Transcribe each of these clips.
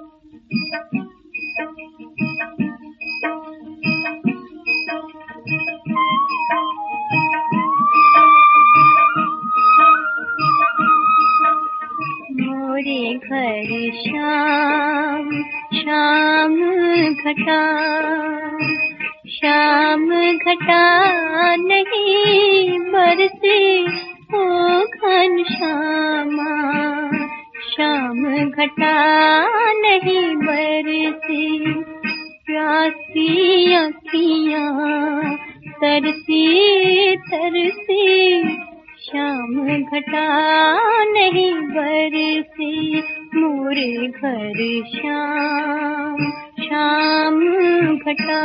मोरे घर शाम शाम घटा, शाम घटा नहीं बरसे ओ घनश्यामा, शाम घटा नहीं बरसे। प्यासी अखियाँ तरसी तरसी, शाम घटा नहीं बरसे। मोरे घर शाम शाम घटा।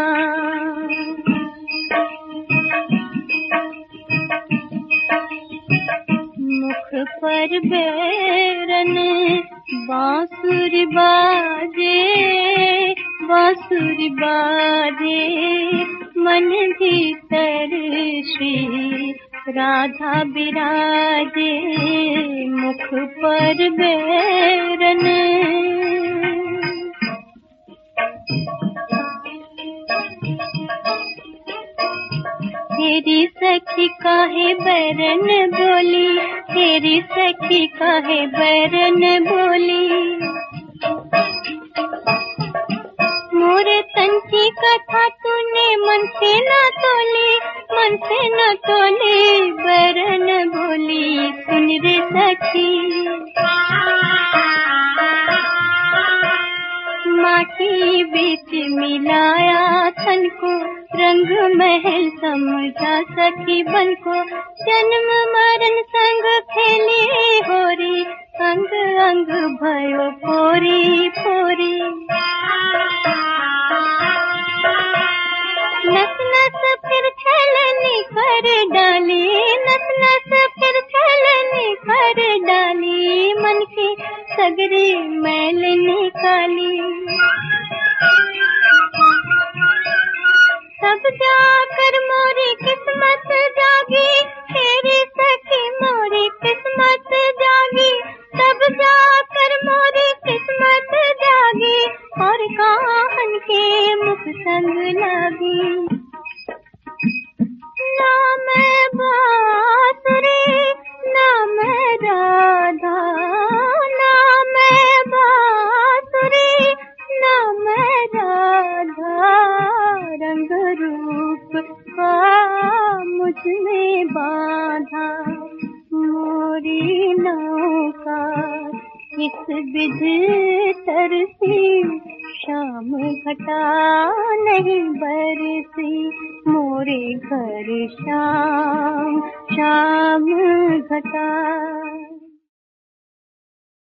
मुख पर बैरन बांसुरी बाजे, बांसुरी बाजे, मन भीतर श्री राधा बिराजे। मुख पर बैरन तेरी सखी काहे बैरन बोली, तेरी सखी काहे बैरन बोली। मोरे तन की कथा तूने मन से न तोली, मन से न तोली, बैरन बोली। सुन रे सखी माटी बीच मिलाया तन को, रंग महल समझा सखी बन को। जन्म मरण संग खेली होरी, अंग अंग भयो पोरी पोरी। नस नस फिर छलनी कर डाली, नस नस फिर छलनी कर डाली। मन की सगरी मैल निकाली, तब जाकर मोरी किस्मत जागी। तेरी सखी मोरी किस्मत जागी, तब जाकर मोरी किस्मत जागी। और काहन के मुख संग लागी। ना मैं बांसुरी ना मैं राधा, ना मैं बांसुरी ना मैं राधा। रंग रूप का मुझ में बाधा, मोरी नौका इस विध तरसी। शाम घटा नहीं बरसी, मोरे घर शाम शाम घटा।